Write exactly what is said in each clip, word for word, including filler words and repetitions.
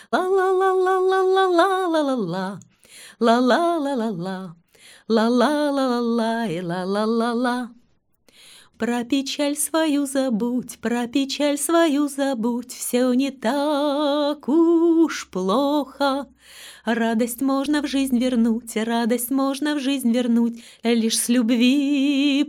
ла-ла-ла-ла-ла-ла-ла-ла-ла, ла-ла-ла-ла-ла, ла-ла-ла-ла-ла и ла-ла-ла-ла. Про печаль свою забудь, про печаль свою забудь, все не так уж плохо. Радость можно в жизнь вернуть, радость можно в жизнь вернуть лишь с любви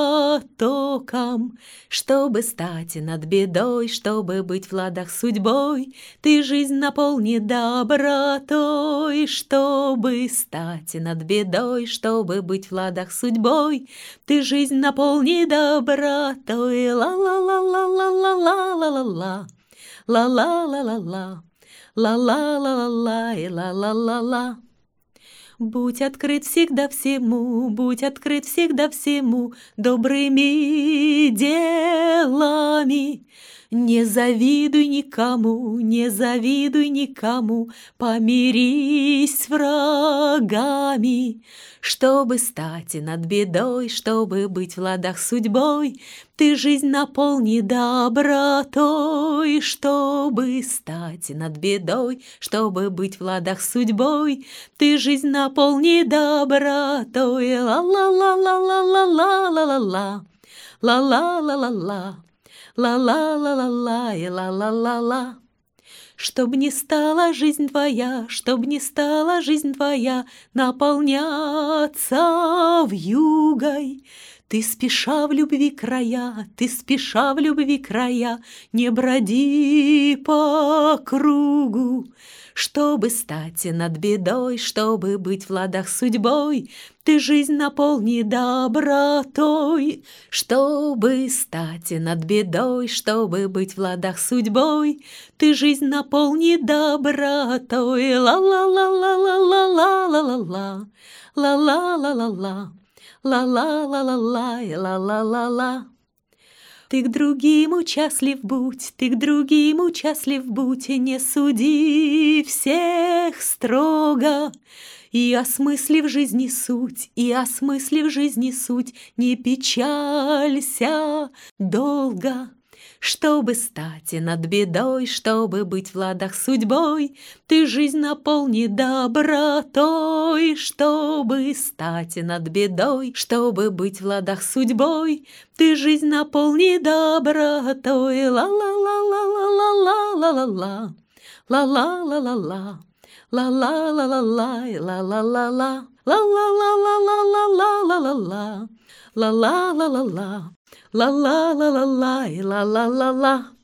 потоком. Чтобы стать над бедой, чтобы быть в ладах с судьбой, ты жизнь наполни добротой. Чтобы стать над бедой, чтобы быть в ладах с судьбой, ты жизнь наполни добротой. Ла-ла-ла-ла-ла-ла-ла-ла-ла, ла-ла-ла-ла-ла, ла-ла-ла-ла-ла и ла-ла-ла-ла. Будь открыт всегда всему, будь открыт всегда всему добрыми делами. Не завидуй никому, не завидуй никому, помирись с врагами. Чтобы стать над бедой, чтобы быть в ладах с судьбой, ты жизнь наполни добротой. Чтобы стать над бедой, чтобы быть в ладах с судьбой, ты жизнь наполни добротой. Ла-ла-ла-ла-ла-ла-ла-ла-ла, ла-ла-ла-ла-ла, ла-ла-ла-ла-ла и ла-ла-ла-ла. Чтоб не стала жизнь твоя, чтоб не стала жизнь твоя наполняться вьюгой, ты спеша в любви края, ты спеша в любви края, не броди по кругу. Чтобы стать над бедой, чтобы быть в ладах с судьбой, ты жизнь наполни добротой. Чтобы стать над бедой, чтобы быть в ладах с судьбой, ты жизнь наполни добротой. Ла-ла-ла-ла-ла-ла-ла-ла-ла, ла-ла-ла-ла-ла, ла-ла-ла-ла-ла и ла-ла-ла-ла. Ты к другим участлив будь, ты к другим участлив будь, не суди всех строго. И осмыслив жизни суть, и осмыслив жизни суть, не печалься долго. Чтобы стать над бедой, чтобы быть в ладах с судьбой, ты жизнь наполни добротой. Чтобы стать над бедой, чтобы быть в ладах с судьбой, ты жизнь наполни добротой. Ла-ла-ла-ла-ла-ла-ла-ла-ла, ла-ла-ла-ла-ла, ла-ла-ла-ла-ла и ла-ла-ла-ла, ла-ла-ла-ла-ла-ла-ла-ла, ла-ла-ла-ла-ла, ла-ла-ла-ла-ла и ла-ла-ла-ла.